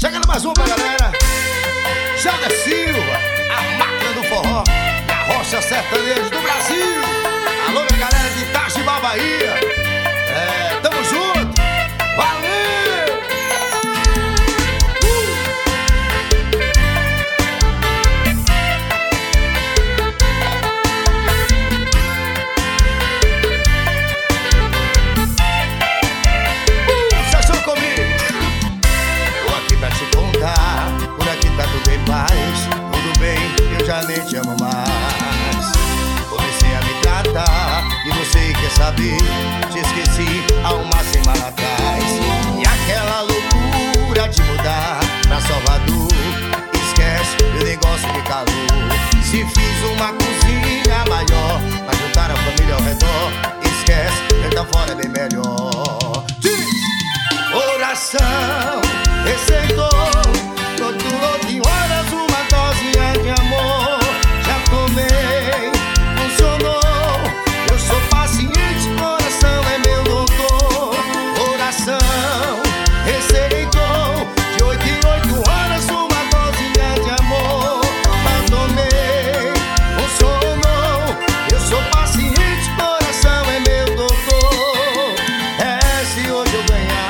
Chegando mais uma pra galera. Jader Silva, a máquina do forró, a rocha sertaneja do Brasil. Alô, minha galera de Itajubá, Bahia. Tamo junto. Valeu! Chachou comigo. Tô aqui pra te contar. Por aqui tá tudo em paz. Tudo bem, eu já nem te amo mais. Comecei a me tratar e você quer saber. Te esqueci há uma semana atrás. E aquela loucura de mudar pra Salvador, esquece, eu nem gosto de calor. Se fiz uma cozinha maior pra juntar a família ao redor, esquece, dentro fora é bem melhor. Oração receitou, torturou de horas uma dosinha de amor. Já tomei, funcionou. Eu sou paciente, coração é meu doutor. Oração receitou, de 8 em 8 horas uma dosinha de amor. Já tomei, funcionou. Eu sou paciente, coração é meu doutor. Se hoje eu ganhar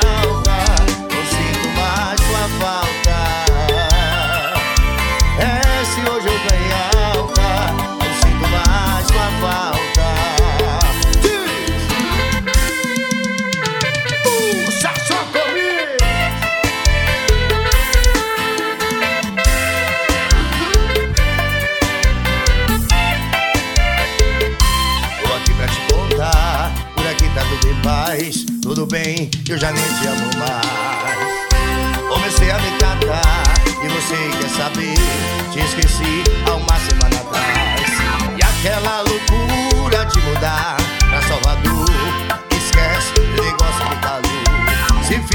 falta. Se hoje eu ganhar alta, eu sinto mais sua falta. Puxa só comigo. Tô aqui pra te contar. Por aqui tá tudo em paz. Tudo bem, eu já nem te amo mais. Comecei a me tratar e você quer saber. Te esqueci há uma semana atrás. E aquela loucura de mudar pra Salvador, esquece, eu nem gosto de calor. Se